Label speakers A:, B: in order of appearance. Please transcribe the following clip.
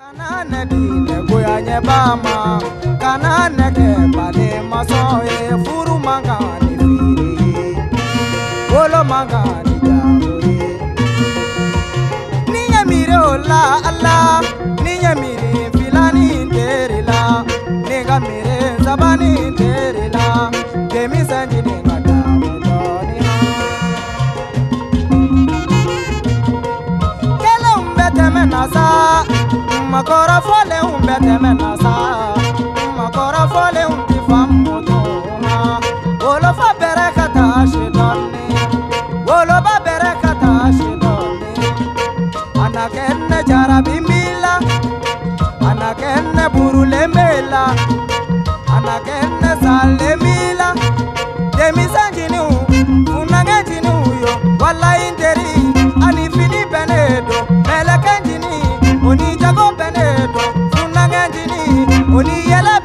A: Kanane dine goya bama, kanane ke bade masoe furu mangani firi, bolo mangani jagoe. Niya mire ola Allah, niya mire filani terila, niga mire zabani terila, demi sanjini ngada mudoni ha. Kele umbete menasa. Makora fole umbete menasa, makora fole umti famuto ha. Wolo fa berekata shidoni, wolo ba berekata shidoni. Anakenne jarabimbila, anakenne burulembela, anakenne salembila. Demi sanjinu, unangejinu yo, wala inderi, anifini benedo, melekenjini. Oni jago benedo, funangejini, oni yela